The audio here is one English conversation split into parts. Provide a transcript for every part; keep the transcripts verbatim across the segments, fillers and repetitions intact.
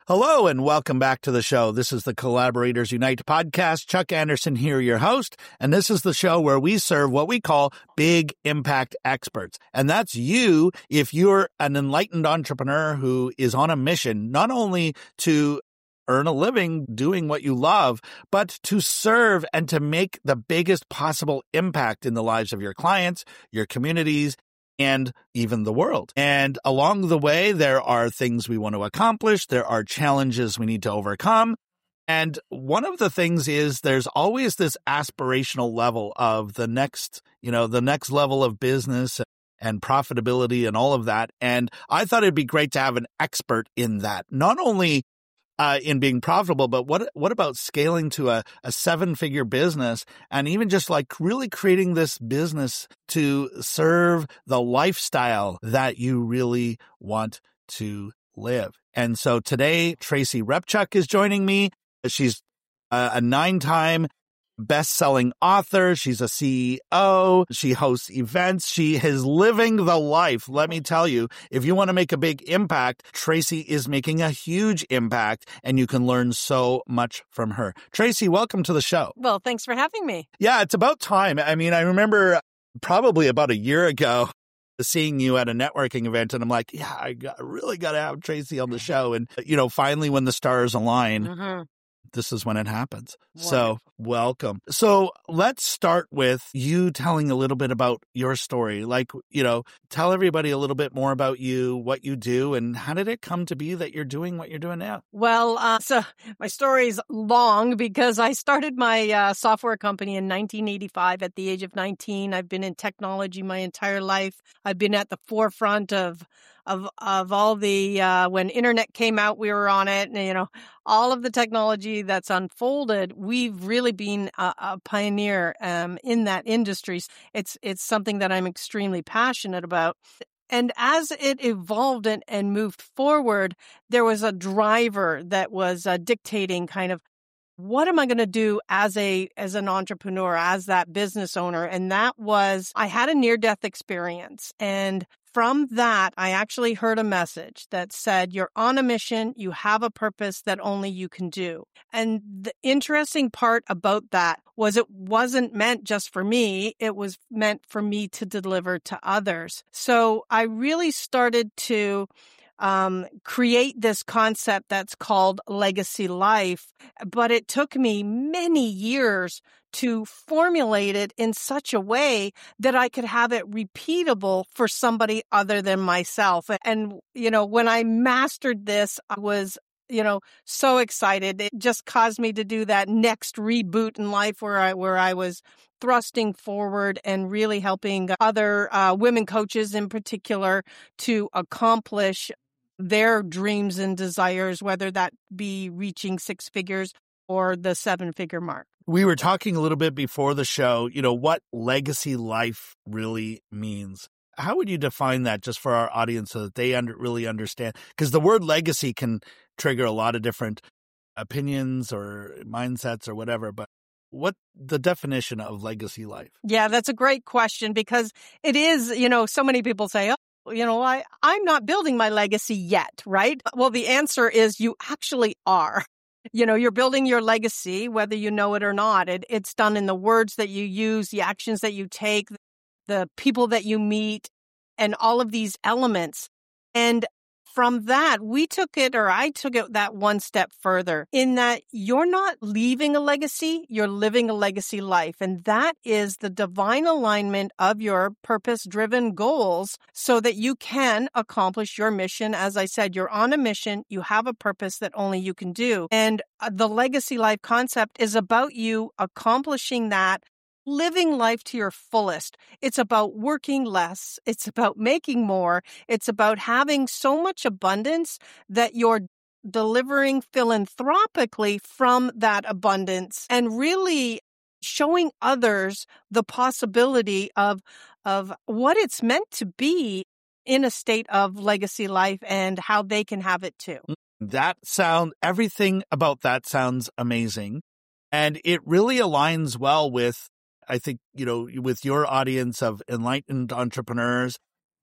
Hello and welcome back to the show. This is the Collaborators Unite podcast. Chuck Anderson here, your host, and this is the show where we serve what we call big impact experts. And that's you if you're an enlightened entrepreneur who is on a mission, not only to earn a living doing what you love, but to serve and to make the biggest possible impact in the lives of your clients, your communities, and even the world. And along the way, there are things we want to accomplish. There are challenges we need to overcome. And one of the things is there's always this aspirational level of the next, you know, the next level of business and profitability and all of that. And I thought it'd be great to have an expert in that, not only Uh, in being profitable, but what what about scaling to a, a seven-figure business and even just like really creating this business to serve the lifestyle that you really want to live? And so today, Tracy Repchuk is joining me. She's a, a nine-time best-selling author. She's a C E O. She hosts events. She is living the life. Let me tell you, if you want to make a big impact, Tracy is making a huge impact, and you can learn so much from her. Tracy, welcome to the show. Well, thanks for having me. Yeah, it's about time. I mean, I remember probably about a year ago seeing you at a networking event, and I'm like, yeah, I got, really got to have Tracy on the show. And, you know, finally when the stars align, mm-hmm. this is when it happens. Wonderful. So welcome. So let's start with you telling a little bit about your story. Like, you know, tell everybody a little bit more about you, what you do, and how did it come to be that you're doing what you're doing now? Well, uh, so my story is long because I started my uh, software company in nineteen eighty-five at the age of nineteen. I've been in technology my entire life. I've been at the forefront of of of all the, uh, when internet came out, we were on it, and, you know, all of the technology that's unfolded, we've really been a, a pioneer, um, in that industry. It's, it's something that I'm extremely passionate about. And as it evolved and, and moved forward, there was a driver that was uh, dictating kind of, what am I going to do as a, as an entrepreneur, as that business owner? And that was, I had a near-death experience, and from that, I actually heard a message that said, you're on a mission, you have a purpose that only you can do. And the interesting part about that was it wasn't meant just for me, it was meant for me to deliver to others. So I really started to Um, create this concept that's called Legacy Life, but it took me many years to formulate it in such a way that I could have it repeatable for somebody other than myself. And, you know, when I mastered this, I was, you know, so excited. It just caused me to do that next reboot in life where I, where I was thrusting forward and really helping other uh, women coaches in particular to accomplish their dreams and desires, whether that be reaching six figures or the seven figure mark. We were talking a little bit before the show, you know, what legacy life really means. How would you define that just for our audience so that they under, really understand? Because the word legacy can trigger a lot of different opinions or mindsets or whatever, but what the definition of legacy life? Yeah, that's a great question because it is, you know, so many people say, oh, you know, I, I'm not building my legacy yet, right? Well, the answer is you actually are. You know, you're building your legacy, whether you know it or not. It, it's done in the words that you use, the actions that you take, the people that you meet, and all of these elements. And from that, we took it, or I took it that one step further in that you're not leaving a legacy, you're living a legacy life. And that is the divine alignment of your purpose-driven goals so that you can accomplish your mission. As I said, you're on a mission, you have a purpose that only you can do. And the legacy life concept is about you accomplishing that, living life to your fullest. It's about working less. It's about making more. It's about having so much abundance that you're delivering philanthropically from that abundance and really showing others the possibility of, of what it's meant to be in a state of legacy life and how they can have it too. That sound, everything about that sounds amazing. And it really aligns well with, I think, you know, with your audience of enlightened entrepreneurs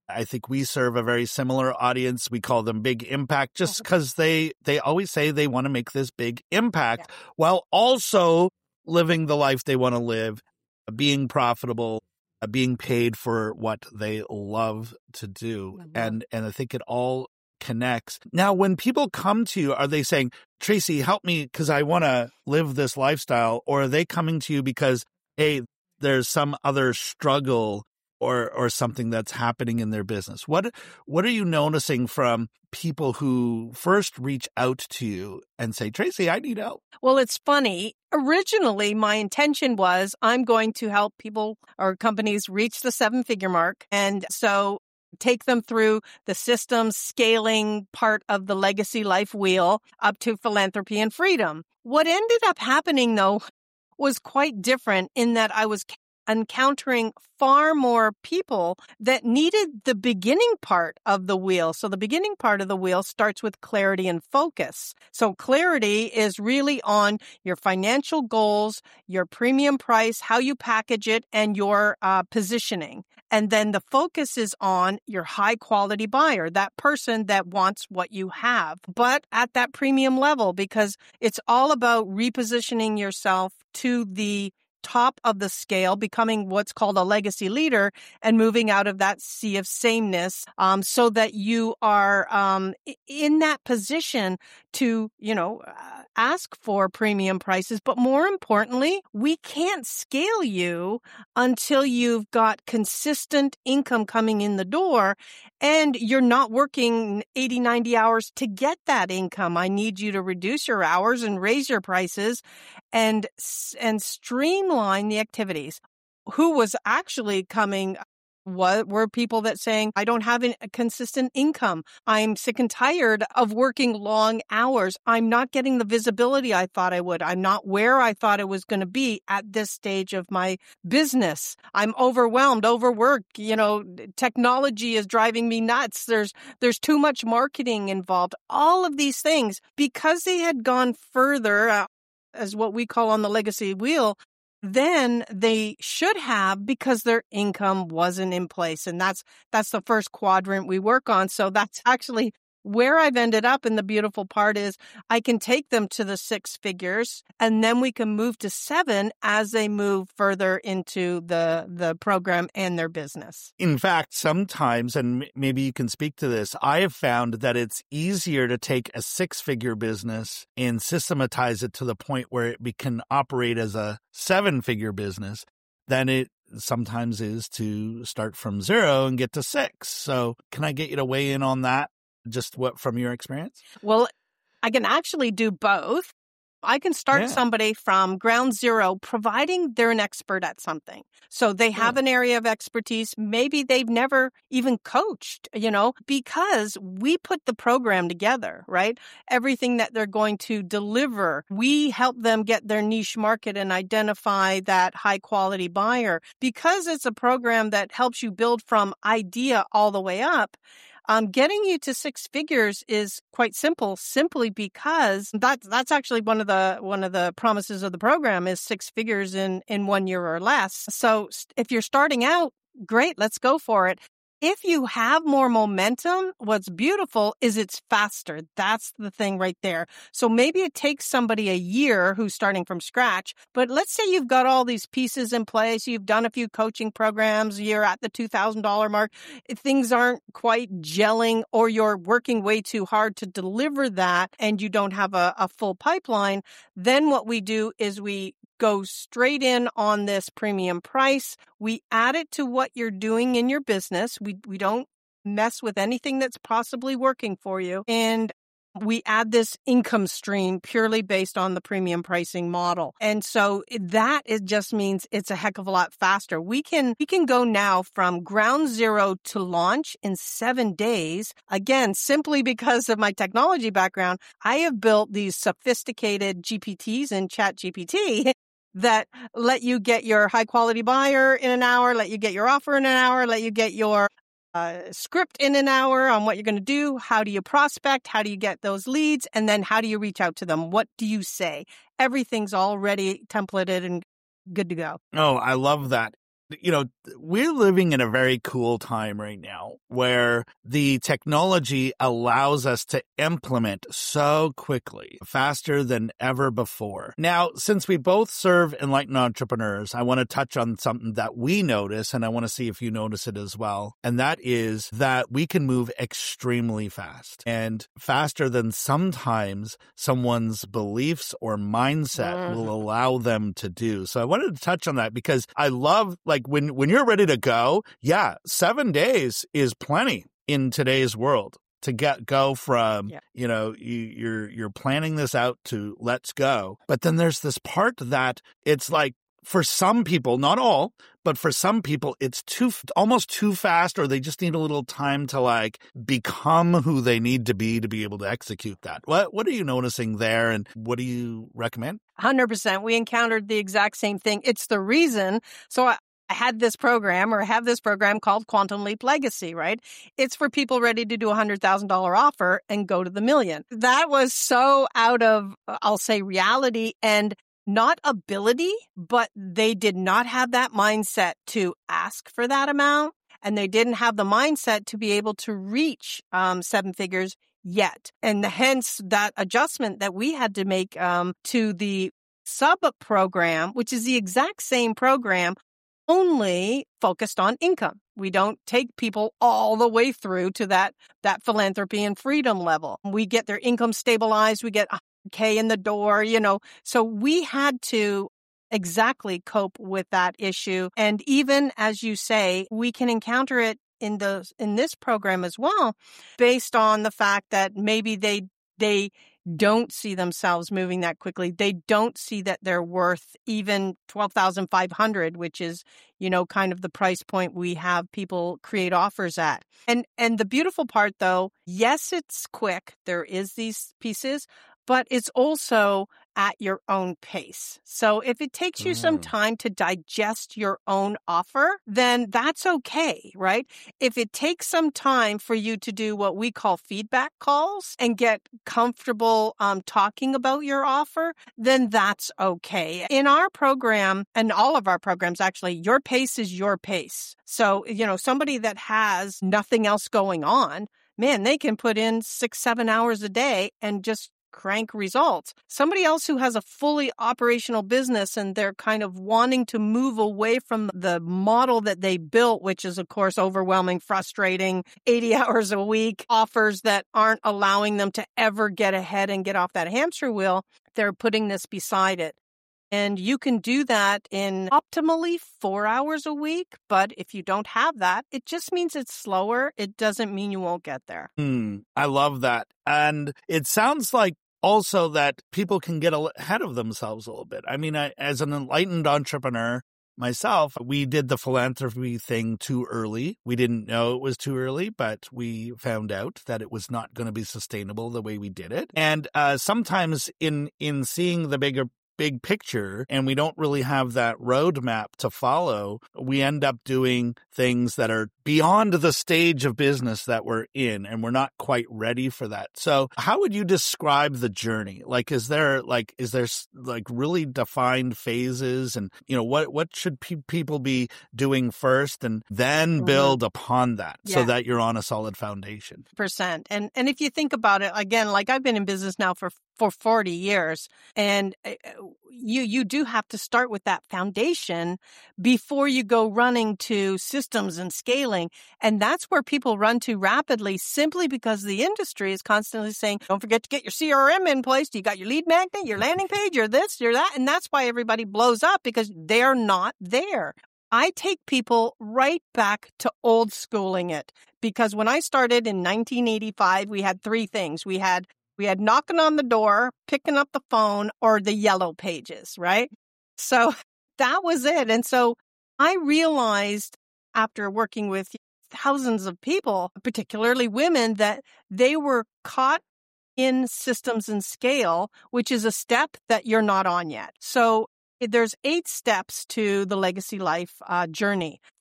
I think we serve a very similar audience. We call them big impact just because they, they always say they want to make this big impact yeah. while also living the life they want to live, being profitable, being paid for what they love to do. Mm-hmm. And, and I think it all connects. Now, when people come to you, are they saying, Tracy, help me because I want to live this lifestyle? Or are they coming to you because, hey, there's some other struggle or or something that's happening in their business? What what are you noticing from people who first reach out to you and say, Tracy, I need help? Well, it's funny. Originally, my intention was I'm going to help people or companies reach the seven-figure mark. And so take them through the systems scaling part of the legacy life wheel up to philanthropy and freedom. What ended up happening, though, was quite different in that I was encountering far more people that needed the beginning part of the wheel. So the beginning part of the wheel starts with clarity and focus. So clarity is really on your financial goals, your premium price, how you package it, and your uh, positioning. And then the focus is on your high quality buyer, that person that wants what you have, but at that premium level, because it's all about repositioning yourself to the top of the scale, becoming what's called a legacy leader and moving out of that sea of sameness, um, so that you are um, in that position to, you know, uh, ask for premium prices. But more importantly, we can't scale you until you've got consistent income coming in the door and you're not working eighty, ninety hours to get that income. I need you to reduce your hours and raise your prices and and streamline the activities. Who was actually coming what were people that saying, I don't have a consistent income. I'm sick and tired of working long hours. I'm not getting the visibility I thought I would. I'm not where I thought it was going to be at this stage of my business. I'm overwhelmed, overworked. You know, technology is driving me nuts. There's, there's too much marketing involved. All of these things, because they had gone further, uh, as what we call on the legacy wheel, then they should have, because their income wasn't in place. And that's that's the first quadrant we work on. So that's actually where I've ended up. And the beautiful part is I can take them to the six figures and then we can move to seven as they move further into the, the program and their business. In fact, sometimes, and maybe you can speak to this, I have found that it's easier to take a six-figure business and systematize it to the point where it can operate as a seven-figure business than it sometimes is to start from zero and get to six. So can I get you to weigh in on that? Just what from your experience? Well, I can actually do both. I can start yeah. somebody from ground zero, providing they're an expert at something. So they have yeah. an area of expertise. Maybe they've never even coached, you know, because we put the program together, right? Everything that they're going to deliver, we help them get their niche market and identify that high quality buyer. Because it's a program that helps you build from idea all the way up. Um, getting you to six figures is quite simple, simply because that, that's actually one of the one of the promises of the program is six figures in, in one year or less. So if you're starting out, great, let's go for it. If you have more momentum, what's beautiful is it's faster. That's the thing right there. So maybe it takes somebody a year who's starting from scratch, but let's say you've got all these pieces in place. You've done a few coaching programs. You're at the two thousand dollars mark. Things aren't quite gelling, or you're working way too hard to deliver that and you don't have a, a full pipeline. Then what we do is we go straight in on this premium price. We add it to what you're doing in your business. We we don't mess with anything that's possibly working for you. And we add this income stream purely based on the premium pricing model. And so that it just means it's a heck of a lot faster. We can we can go now from ground zero to launch in seven days. Again, simply because of my technology background, I have built these sophisticated G P Ts in ChatGPT that let you get your high quality buyer in an hour, let you get your offer in an hour, let you get your uh, script in an hour on what you're going to do. How do you prospect? How do you get those leads? And then how do you reach out to them? What do you say? Everything's already templated and good to go. Oh, I love that. you know, we're living in a very cool time right now where the technology allows us to implement so quickly, faster than ever before. Now, since we both serve enlightened entrepreneurs, I want to touch on something that we notice, and I want to see if you notice it as well. And that is that we can move extremely fast, and faster than sometimes someone's beliefs or mindset mm. will allow them to do. So I wanted to touch on that because I love, like, when, when you're ready to go, yeah, seven days is plenty in today's world to get go from, yeah. you know, you, you're you're planning this out to let's go. But then there's this part that it's like, for some people, not all, but for some people, it's too almost too fast, or they just need a little time to like become who they need to be to be able to execute that. What what are you noticing there, and what do you recommend? one hundred percent. We encountered the exact same thing. It's the reason. So I, I had this program or have this program called Quantum Leap Legacy, right? It's for people ready to do a one hundred thousand dollars offer and go to the million. That was so out of, I'll say, reality and not ability, but they did not have that mindset to ask for that amount. And they didn't have the mindset to be able to reach um, seven figures yet. And hence that adjustment that we had to make um, to the sub program, which is the exact same program, only focused on income. We don't take people all the way through to that, that philanthropy and freedom level. We get their income stabilized. We get one hundred K in the door, you know. So we had to exactly cope with that issue. And even as you say, we can encounter it in the in this program as well, based on the fact that maybe they they don't see themselves moving that quickly. They don't see that they're worth even twelve thousand five hundred dollars, which is, you know, kind of the price point we have people create offers at. And and the beautiful part, though, yes, it's quick. There is these pieces, but it's also at your own pace. So if it takes you mm. some time to digest your own offer, then that's okay, right? If it takes some time for you to do what we call feedback calls and get comfortable um, talking about your offer, then that's okay. In our program, and all of our programs, actually, your pace is your pace. So, you know, somebody that has nothing else going on, man, they can put in six, seven hours a day and just crank results. Somebody else who has a fully operational business and they're kind of wanting to move away from the model that they built, which is, of course, overwhelming, frustrating, eighty hours a week, offers that aren't allowing them to ever get ahead and get off that hamster wheel, they're putting this beside it. And you can do that in optimally four hours a week. But if you don't have that, it just means it's slower. It doesn't mean you won't get there. Hmm, I love that. And it sounds like also that people can get ahead of themselves a little bit. I mean, I, as an enlightened entrepreneur myself, we did the philanthropy thing too early. We didn't know it was too early, but we found out that it was not going to be sustainable the way we did it. And uh, sometimes in in seeing the bigger big picture, and we don't really have that roadmap to follow, we end up doing things that are beyond the stage of business that we're in, and we're not quite ready for that. So how would you describe the journey? Like, is there like, is there like really defined phases, and, you know, what, what should pe- people be doing first and then build mm-hmm. upon that yeah. so that you're on a solid foundation? Percent. And, and if you think about it, again, like I've been in business now for for forty years. And you you do have to start with that foundation before you go running to systems and scaling. And that's where people run to rapidly, simply because the industry is constantly saying, don't forget to get your C R M in place. You got your lead magnet, your landing page, your this, your that. And that's why everybody blows up, because they're not there. I take people right back to old schooling it, because when I started in nineteen eighty-five, we had three things. We had We had knocking on the door, picking up the phone, or the yellow pages, right? So that was it. And so I realized after working with thousands of people, particularly women, that they were caught in systems and scale, which is a step that you're not on yet. So there's eight steps to the Legacy Life uh, journey.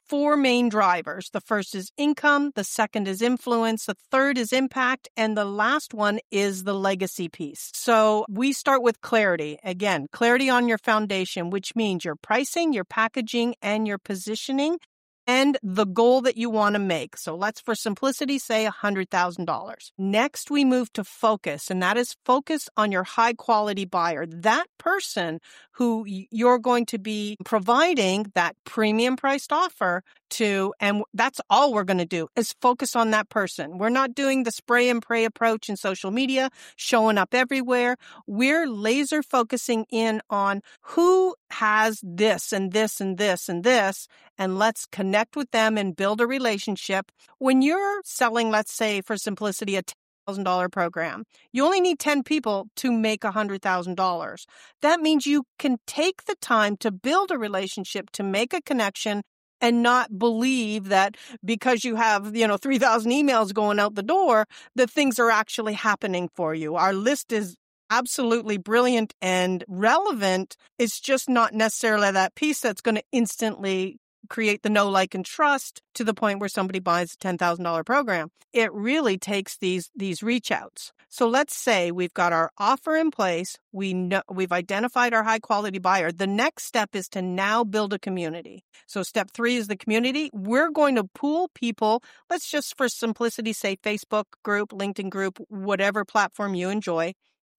four main drivers. The first is income, the second is influence, the third is impact, and the last one is the legacy piece. So we start with clarity. Again, clarity on your foundation, which means your pricing, your packaging, and your positioning, and the goal that you want to make. So let's, for simplicity, say one hundred thousand dollars. Next, we move to focus, and that is focus on your high-quality buyer, that person who you're going to be providing that premium-priced offer to, and that's all we're going to do is focus on that person. We're not doing the spray and pray approach in social media, showing up everywhere. We're laser focusing in on who has this and this and this and this, and let's connect with them and build a relationship. When you're selling, let's say, for simplicity, a ten thousand dollars program, you only need ten people to make one hundred thousand dollars. That means you can take the time to build a relationship, to make a connection, and not believe that because you have, you know, three thousand emails going out the door, that things are actually happening for you. Our list is absolutely brilliant and relevant. It's just not necessarily that piece that's going to instantly create the know, like, and trust to the point where somebody buys a ten thousand dollars program. It really takes these these reach outs. So let's say we've got our offer in place. We know we've identified our high quality buyer. The next step is to now build a community. So step three is the community. We're going to pool people. Let's just, for simplicity, say Facebook group, LinkedIn group, whatever platform you enjoy.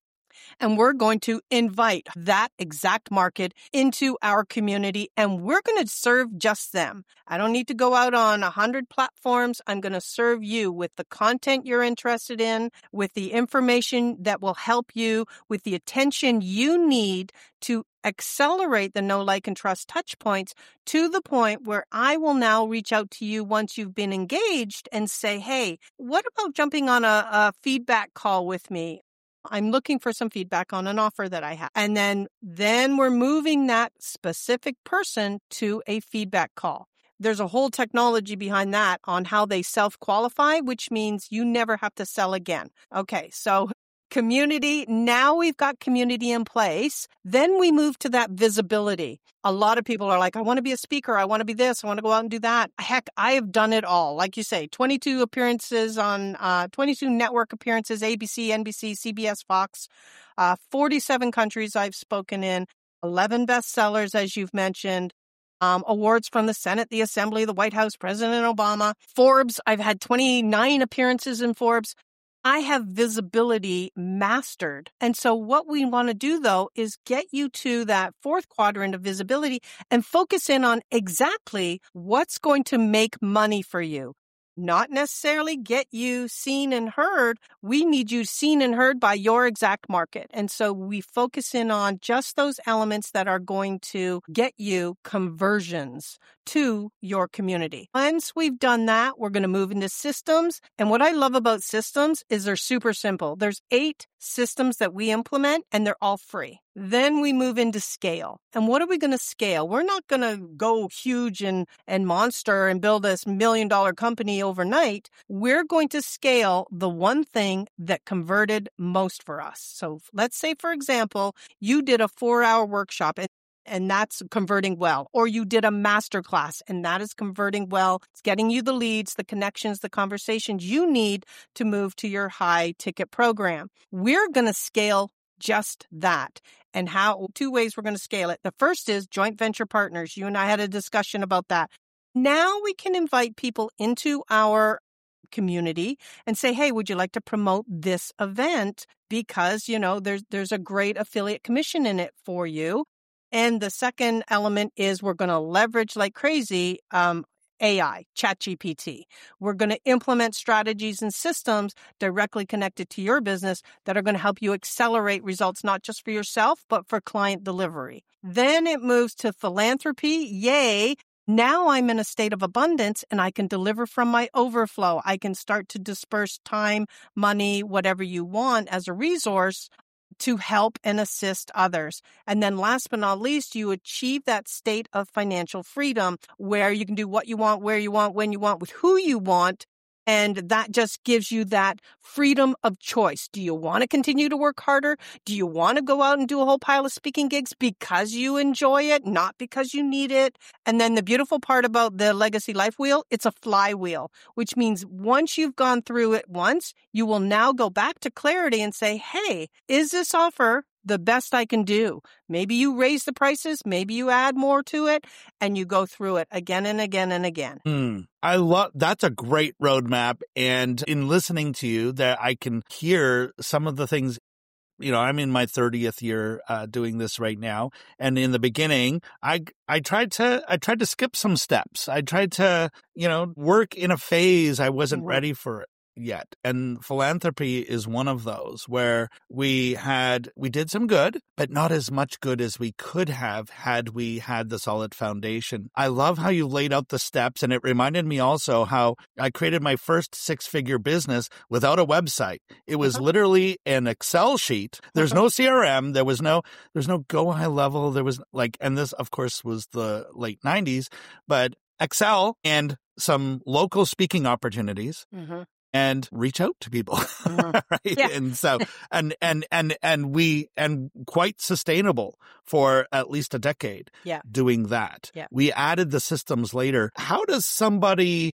And we're going to invite that exact market into our community, and we're going to serve just them. I don't need to go out on a hundred platforms. I'm going to serve you with the content you're interested in, with the information that will help you, with the attention you need to accelerate the know, like, and trust touch points to the point where I will now reach out to you once you've been engaged and say, hey, what about jumping on a, a feedback call with me? I'm looking for some feedback on an offer that I have. And then, then we're moving that specific person to a feedback call. There's a whole technology behind that on how they self-qualify, which means you never have to sell again. Okay, so community, now we've got community in place. Then we move to that visibility. A lot of people are like, I want to be a speaker. I want to be this. I want to go out and do that. Heck, I have done it all. Like you say, twenty-two appearances on, uh, twenty-two network appearances, A B C, N B C, C B S, Fox, uh, forty-seven countries I've spoken in, eleven bestsellers, as you've mentioned. Um, awards from the Senate, the Assembly, the White House, President Obama, Forbes. I've had twenty-nine appearances in Forbes. I have visibility mastered. And so what we want to do, though, is get you to that fourth quadrant of visibility and focus in on exactly what's going to make money for you. Not necessarily get you seen and heard. We need you seen and heard by your exact market. And so we focus in on just those elements that are going to get you conversions to your community. Once we've done that, we're going to move into systems. And what I love about systems is they're super simple. There's eight systems that we implement, and they're all free. Then we move into scale. And what are we going to scale? We're not going to go huge and, and monster and build this million dollar company overnight. We're going to scale the one thing that converted most for us. So let's say, for example, you did a four hour workshop and and that's converting well. Or you did a masterclass and that is converting well. It's getting you the leads, the connections, the conversations you need to move to your high ticket program. We're going to scale just that. And how, two ways we're going to scale it. The first is joint venture partners. You and I had a discussion about that. Now we can invite people into our community and say, hey, would you like to promote this event? Because, you know, there's, there's a great affiliate commission in it for you. And the second element is we're going to leverage like crazy um, A I, ChatGPT. We're going to implement strategies and systems directly connected to your business that are going to help you accelerate results, not just for yourself, but for client delivery. Then it moves to philanthropy. Yay. Now I'm in a state of abundance and I can deliver from my overflow. I can start to disperse time, money, whatever you want as a resource to help and assist others. And then last but not least, you achieve that state of financial freedom where you can do what you want, where you want, when you want, with who you want, And that just gives you that freedom of choice. Do you want to continue to work harder? Do you want to go out and do a whole pile of speaking gigs because you enjoy it, not because you need it? And then the beautiful part about the Legacy Life Wheel, it's a flywheel, which means once you've gone through it once, you will now go back to Clarity and say, hey, is this offer the best I can do? Maybe you raise the prices, maybe you add more to it, and you go through it again and again and again. Mm, I love, that's a great roadmap. And in listening to you, that I can hear some of the things. You know, I'm in my thirtieth year uh, doing this right now. And in the beginning, I, I tried to, I tried to skip some steps. I tried to, you know, work in a phase I wasn't mm-hmm. ready for it yet. And philanthropy is one of those where we had, we did some good, but not as much good as we could have had we had the solid foundation. I love how you laid out the steps. And it reminded me also how I created my first six figure business without a website. It was uh-huh. literally an Excel sheet. There's no C R M. There was no, there's no Go High Level. There was like, and this of course was the late nineties, but Excel and some local speaking opportunities. Mm-hmm. And reach out to people, mm-hmm. right? Yeah. And so, and, and, and, and we, and quite sustainable for at least a decade yeah. doing that. Yeah. We added the systems later. How does somebody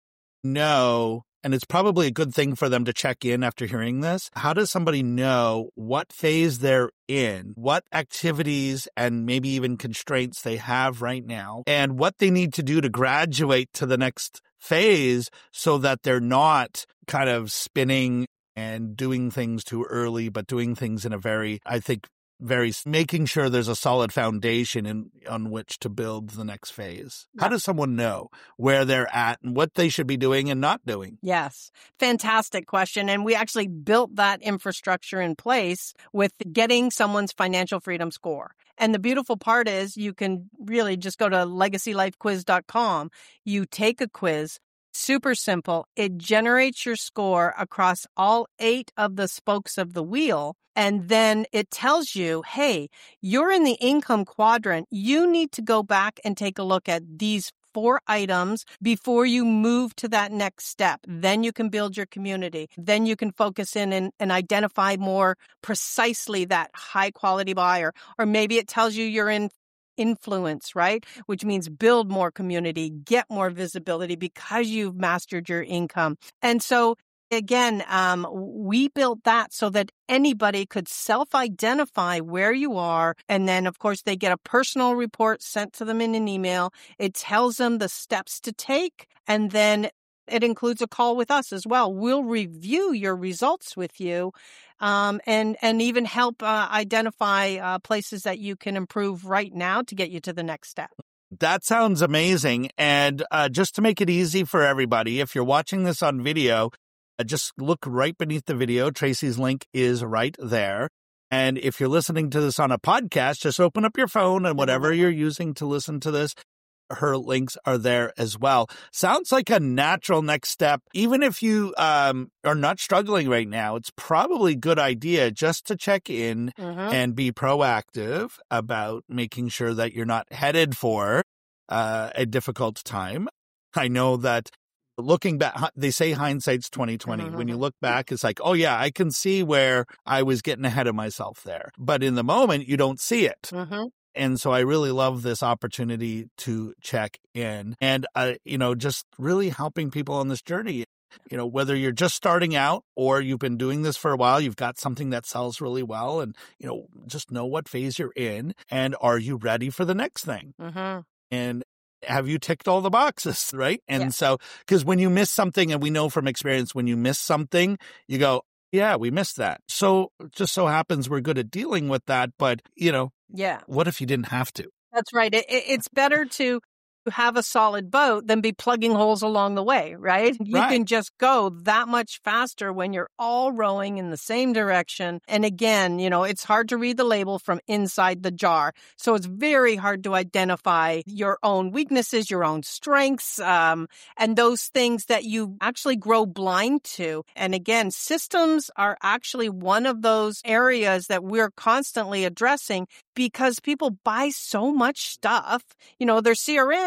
know, and it's probably a good thing for them to check in after hearing this, how does somebody know what phase they're in, what activities and maybe even constraints they have right now, and what they need to do to graduate to the next phase so that they're not kind of spinning and doing things too early, but doing things in a very, I think, very making sure there's a solid foundation in on which to build the next phase. Yeah. How does someone know where they're at and what they should be doing and not doing? Yes. Fantastic question. And we actually built that infrastructure in place with getting someone's financial freedom score. And the beautiful part is you can really just go to legacy life quiz dot com. You take a quiz. Super simple. It generates your score across all eight of the spokes of the wheel. And then it tells you, hey, you're in the income quadrant. You need to go back and take a look at these four items before you move to that next step. Then you can build your community. Then you can focus in and, and identify more precisely that high quality buyer. Or maybe it tells you you're in influence, right? Which means build more community, get more visibility because you've mastered your income. And so again, um, we built that so that anybody could self-identify where you are. And then, of course, they get a personal report sent to them in an email. It tells them the steps to take. And then it includes a call with us as well. We'll review your results with you um, and, and even help uh, identify uh, places that you can improve right now to get you to the next step. That sounds amazing. And uh, just to make it easy for everybody, if you're watching this on video, uh, just look right beneath the video. Tracy's link is right there. And if you're listening to this on a podcast, just open up your phone and whatever you're using to listen to this, her links are there as well. Sounds like a natural next step. Even if you um, are not struggling right now, it's probably a good idea just to check in mm-hmm. and be proactive about making sure that you're not headed for uh, a difficult time. I know that looking back, they say hindsight's twenty twenty. Mm-hmm. When you look back, it's like, oh yeah, I can see where I was getting ahead of myself there. But in the moment, you don't see it. Mm-hmm. And so I really love this opportunity to check in and, uh, you know, just really helping people on this journey. You know, whether you're just starting out or you've been doing this for a while, you've got something that sells really well and, you know, just know what phase you're in and are you ready for the next thing? Mm-hmm. And have you ticked all the boxes, right? And yeah. so, because when you miss something, and we know from experience, when you miss something, you go, yeah, we missed that. So it just so happens we're good at dealing with that. But, you know, yeah. what if you didn't have to? That's right. It, it, it's better to have a solid boat than be plugging holes along the way, right? You right. can just go that much faster when you're all rowing in the same direction. And again, you know, it's hard to read the label from inside the jar. So it's very hard to identify your own weaknesses, your own strengths, um, and those things that you actually grow blind to. And again, systems are actually one of those areas that we're constantly addressing because people buy so much stuff. You know, their C R M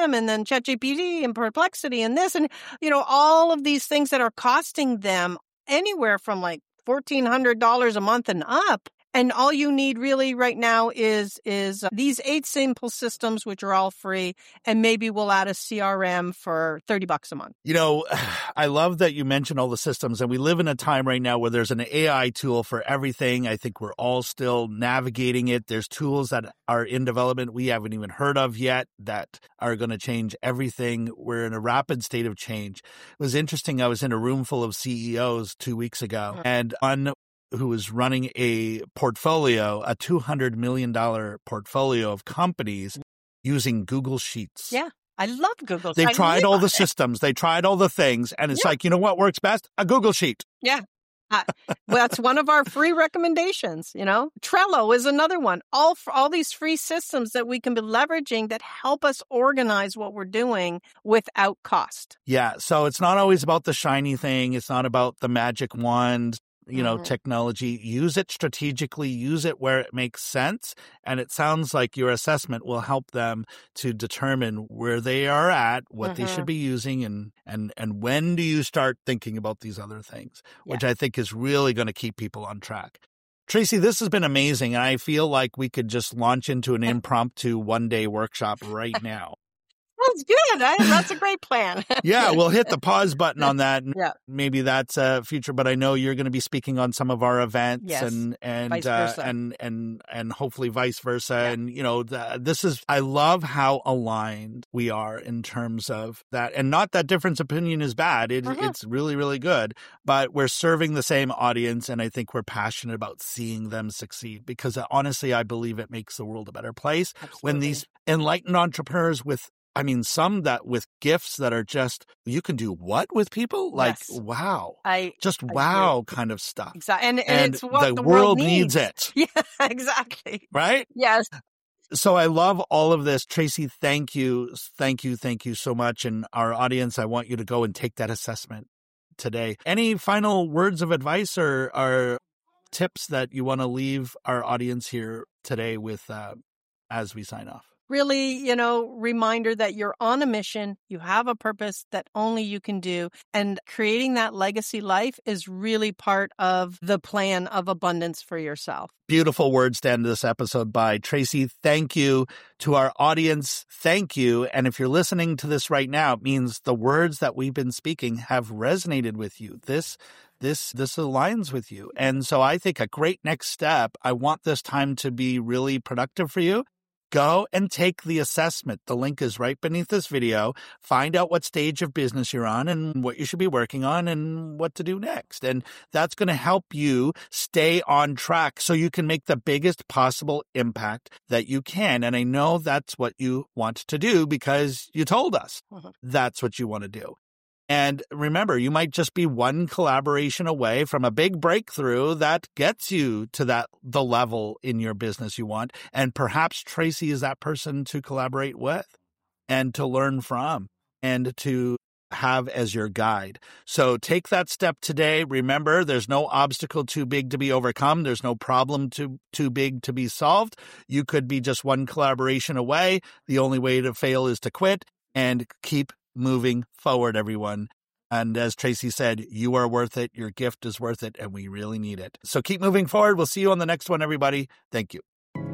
M and then ChatGPT and Perplexity and this and, you know, all of these things that are costing them anywhere from like fourteen hundred dollars a month and up. And all you need really right now is is these eight simple systems, which are all free, and maybe we'll add a C R M for thirty bucks a month. You know, I love that you mentioned all the systems, and we live in a time right now where there's an A I tool for everything. I think we're all still navigating it. There's tools that are in development we haven't even heard of yet that are going to change everything. We're in a rapid state of change. It was interesting. I was in a room full of C E Os two weeks ago, mm-hmm. and on who was running a portfolio, a two hundred million dollars portfolio of companies using Google Sheets. Yeah, I love Google. They've I tried all the it. systems. They tried all the things. And it's yeah. like, you know what works best? A Google Sheet. Yeah. Uh, well, that's one of our free recommendations, you know. Trello is another one. All all these free systems that we can be leveraging that help us organize what we're doing without cost. Yeah, so it's not always about the shiny thing. It's not about the magic wand. You know, mm-hmm. technology, use it strategically, use it where it makes sense. And it sounds like your assessment will help them to determine where they are at, what mm-hmm. they should be using, and, and, and when do you start thinking about these other things, yeah. which I think is really going to keep people on track. Tracy, this has been amazing. And I feel like we could just launch into an impromptu one-day workshop right now. That's good. I, that's a great plan. Yeah, we'll hit the pause button on that. Yeah. Maybe that's a future, but I know you're going to be speaking on some of our events yes. and and vice uh, versa. and and and hopefully vice versa. Yeah. And you know, the, this is I love how aligned we are in terms of that. And not that difference of opinion is bad. It, mm-hmm. It's really, really good. But we're serving the same audience, and I think we're passionate about seeing them succeed because uh, honestly, I believe it makes the world a better place Absolutely. When these enlightened entrepreneurs with I mean, some that with gifts that are just, you can do what with people? Like, yes. wow. I Just I wow agree. kind of stuff. Exactly. And, and, And it's what the, the world needs. needs it. Yeah, exactly. Right? Yes. So I love all of this. Tracy, thank you. Thank you. Thank you so much. And our audience, I want you to go and take that assessment today. Any final words of advice or, or tips that you want to leave our audience here today with uh, as we sign off? Really, you know, reminder that you're on a mission, you have a purpose that only you can do, and creating that legacy life is really part of the plan of abundance for yourself. Beautiful words to end this episode by Tracy. Thank you to our audience. Thank you. And if you're listening to this right now, it means the words that we've been speaking have resonated with you. This This this aligns with you. And so I think a great next step, I want this time to be really productive for you. Go and take the assessment. The link is right beneath this video. Find out what stage of business you're on and what you should be working on and what to do next. And that's going to help you stay on track so you can make the biggest possible impact that you can. And I know that's what you want to do because you told us uh-huh. that's what you want to do. And remember, you might just be one collaboration away from a big breakthrough that gets you to that the level in your business you want. And perhaps Tracy is that person to collaborate with and to learn from and to have as your guide. So take that step today. Remember, there's no obstacle too big to be overcome. There's no problem too, too big to be solved. You could be just one collaboration away. The only way to fail is to quit and keep moving forward, everyone. And as Tracy said, you are worth it. Your gift is worth it, and we really need it. So keep moving forward. We'll see you on the next one, everybody. Thank you.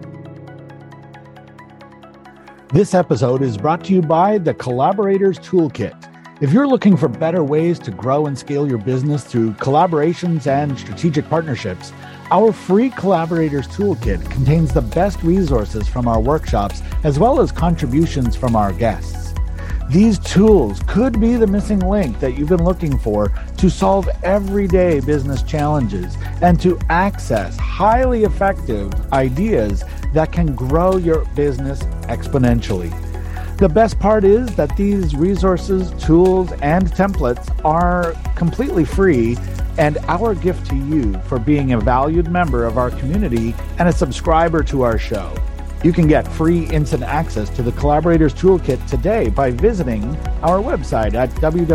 This episode is brought to you by the Collaborators Toolkit. If you're looking for better ways to grow and scale your business through collaborations and strategic partnerships, our free Collaborators Toolkit contains the best resources from our workshops, as well as contributions from our guests. These tools could be the missing link that you've been looking for to solve everyday business challenges and to access highly effective ideas that can grow your business exponentially. The best part is that these resources, tools, and templates are completely free, and our gift to you for being a valued member of our community and a subscriber to our show. You can get free instant access to the Collaborators Toolkit today by visiting our website at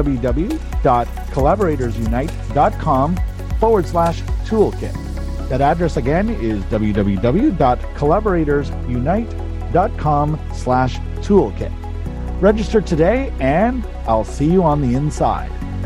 www.collaboratorsunite.com forward slash toolkit. That address again is www.collaboratorsunite.com slash toolkit. Register today, and I'll see you on the inside.